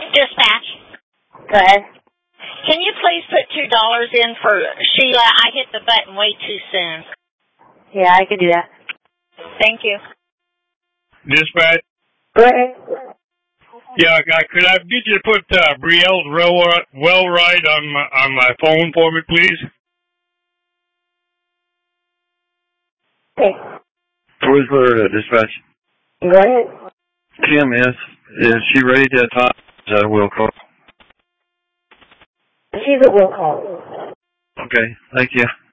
Dispatch. Go ahead. Can you please put $2 in for Sheila? I hit the button way too soon. Yeah, I can do that. Thank you. Dispatch. Go ahead. Yeah, could I get you to put Brielle's well ride on my phone for me, please? Okay. Where's her dispatch? Go ahead. Kim, is she ready to talk? Is that a will call? She's a will call. Okay, thank you.